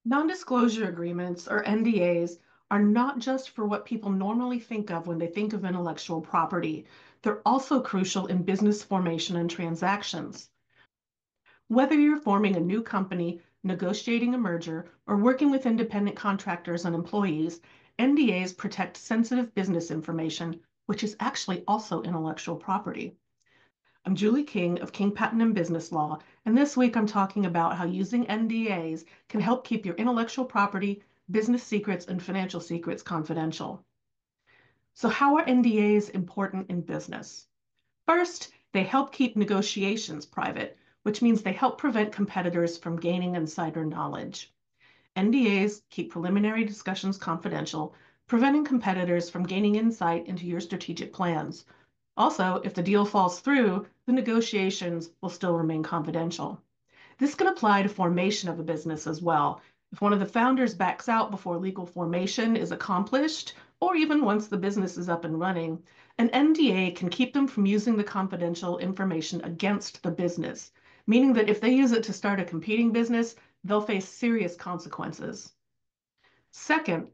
Non-disclosure agreements, or NDAs, are not just for what people normally think of when they think of intellectual property. They're also crucial in business formation and transactions. Whether you're forming a new company, negotiating a merger, or working with independent contractors and employees, NDAs protect sensitive business information, which is actually also intellectual property. I'm Julie King of King Patent and Business Law, and this week I'm talking about how using NDAs can help keep your intellectual property, business secrets, and financial secrets confidential. So, how are NDAs important in business? First, they help keep negotiations private, which means they help prevent competitors from gaining insider knowledge. NDAs keep preliminary discussions confidential, preventing competitors from gaining insight into your strategic plans. Also, if the deal falls through, the negotiations will still remain confidential. This can apply to formation of a business as well. If one of the founders backs out before legal formation is accomplished, or even once the business is up and running, an NDA can keep them from using the confidential information against the business, meaning that if they use it to start a competing business, they'll face serious consequences. Second,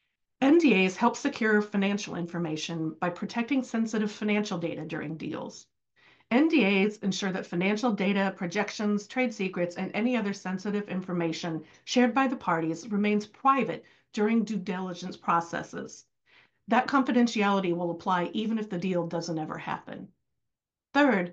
NDAs help secure financial information by protecting sensitive financial data during deals. NDAs ensure that financial data, projections, trade secrets, and any other sensitive information shared by the parties remains private during due diligence processes. That confidentiality will apply even if the deal doesn't ever happen. Third,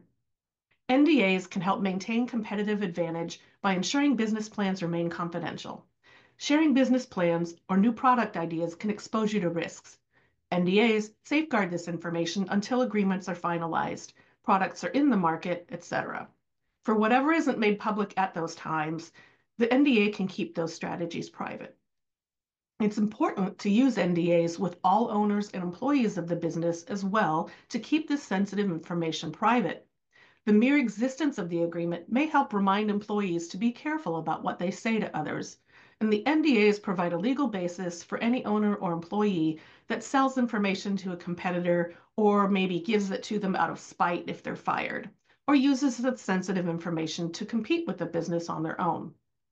NDAs can help maintain competitive advantage by ensuring business plans remain confidential. Sharing business plans or new product ideas can expose you to risks. NDAs safeguard this information until agreements are finalized, products are in the market, etc. For whatever isn't made public at those times, the NDA can keep those strategies private. It's important to use NDAs with all owners and employees of the business as well to keep this sensitive information private. The mere existence of the agreement may help remind employees to be careful about what they say to others, and the NDAs provide a legal basis for any owner or employee that sells information to a competitor or maybe gives it to them out of spite if they're fired, or uses that sensitive information to compete with the business on their own.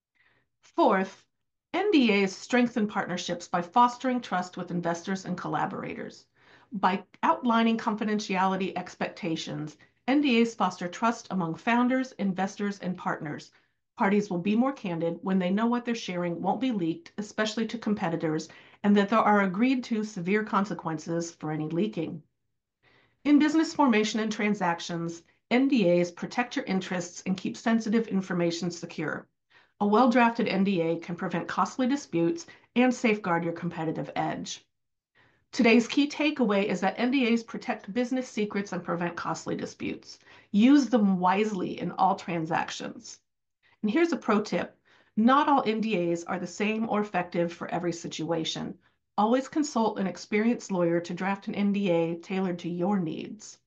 Fourth, NDAs strengthen partnerships by fostering trust with investors and collaborators. By outlining confidentiality expectations, NDAs foster trust among founders, investors, and partners. Parties will be more candid when they know what they're sharing won't be leaked, especially to competitors, and that there are agreed to severe consequences for any leaking. In business formation and transactions, NDAs protect your interests and keep sensitive information secure. A well-drafted NDA can prevent costly disputes and safeguard your competitive edge. Today's key takeaway is that NDAs protect business secrets and prevent costly disputes. Use them wisely in all transactions. And here's a pro tip. Not all NDAs are the same or effective for every situation. Always consult an experienced lawyer to draft an NDA tailored to your needs.